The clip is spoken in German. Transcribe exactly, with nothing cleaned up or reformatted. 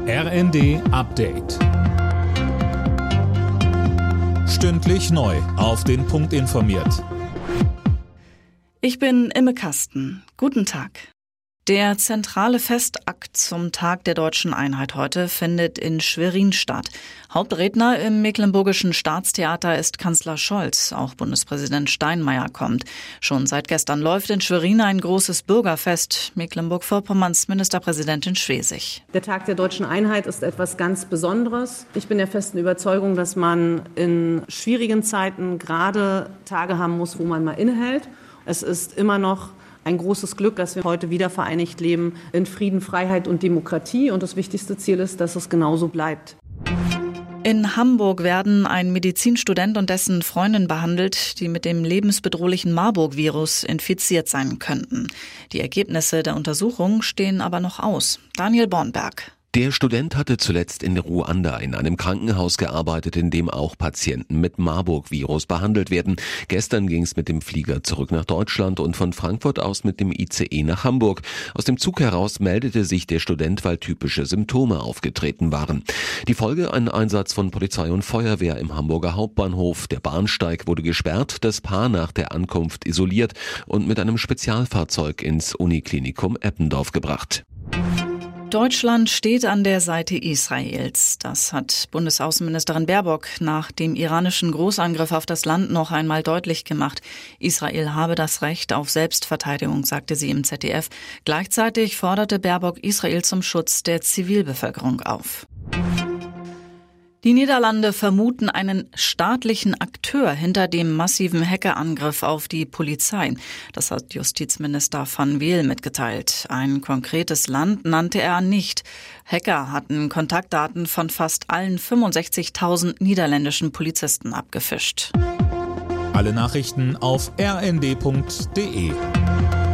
R N D Update. Stündlich neu auf den Punkt informiert. Ich bin Imme Kasten. Guten Tag. Der zentrale Festakt zum Tag der Deutschen Einheit heute findet in Schwerin statt. Hauptredner im Mecklenburgischen Staatstheater ist Kanzler Scholz. Auch Bundespräsident Steinmeier kommt. Schon seit gestern läuft in Schwerin ein großes Bürgerfest. Mecklenburg-Vorpommerns Ministerpräsidentin Schwesig. Der Tag der Deutschen Einheit ist etwas ganz Besonderes. Ich bin der festen Überzeugung, dass man in schwierigen Zeiten gerade Tage haben muss, wo man mal innehält. Es ist immer noch ein großes Glück, dass wir heute wieder vereinigt leben in Frieden, Freiheit und Demokratie. Und das wichtigste Ziel ist, dass es genauso bleibt. In Hamburg werden ein Medizinstudent und dessen Freundin behandelt, die mit dem lebensbedrohlichen Marburg-Virus infiziert sein könnten. Die Ergebnisse der Untersuchung stehen aber noch aus. Daniel Bornberg. Der Student hatte zuletzt in Ruanda in einem Krankenhaus gearbeitet, in dem auch Patienten mit Marburg-Virus behandelt werden. Gestern ging es mit dem Flieger zurück nach Deutschland und von Frankfurt aus mit dem I C E nach Hamburg. Aus dem Zug heraus meldete sich der Student, weil typische Symptome aufgetreten waren. Die Folge: ein Einsatz von Polizei und Feuerwehr im Hamburger Hauptbahnhof. Der Bahnsteig wurde gesperrt, das Paar nach der Ankunft isoliert und mit einem Spezialfahrzeug ins Uniklinikum Eppendorf gebracht. Deutschland steht an der Seite Israels. Das hat Bundesaußenministerin Baerbock nach dem iranischen Großangriff auf das Land noch einmal deutlich gemacht. Israel habe das Recht auf Selbstverteidigung, sagte sie im Z D F. Gleichzeitig forderte Baerbock Israel zum Schutz der Zivilbevölkerung auf. Die Niederlande vermuten einen staatlichen Akteur hinter dem massiven Hackerangriff auf die Polizei. Das hat Justizminister Van Weel mitgeteilt. Ein konkretes Land nannte er nicht. Hacker hatten Kontaktdaten von fast allen fünfundsechzigtausend niederländischen Polizisten abgefischt. Alle Nachrichten auf r n d punkt d e.